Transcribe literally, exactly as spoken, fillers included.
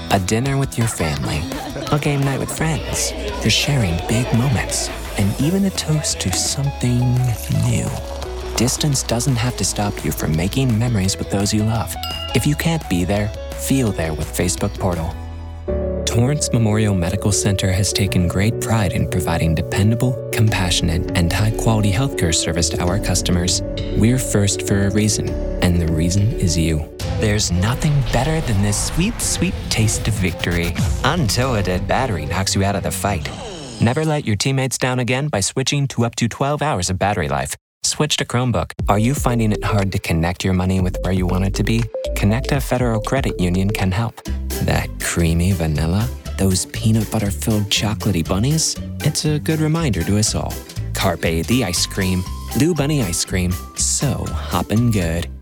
A dinner with your family, a game night with friends, for sharing big moments, and even a toast to something new. Distance doesn't have to stop you from making memories with those you love. If you can't be there, feel there with Facebook Portal. Torrance Memorial Medical Center has taken great pride in providing dependable, compassionate, and high-quality healthcare service to our customers. We're first for a reason, and the reason is you. There's nothing better than this sweet, sweet taste of victory until a dead battery knocks you out of the fight. Never let your teammates down again by switching to up to twelve hours of battery life. Switch to Chromebook. Are you finding it hard to connect your money with where you want it to be? Connecta Federal Credit Union can help. That creamy vanilla, those peanut butter-filled chocolatey bunnies, it's a good reminder to us all. Carpe the ice cream, Blue Bunny ice cream, so hoppin' good.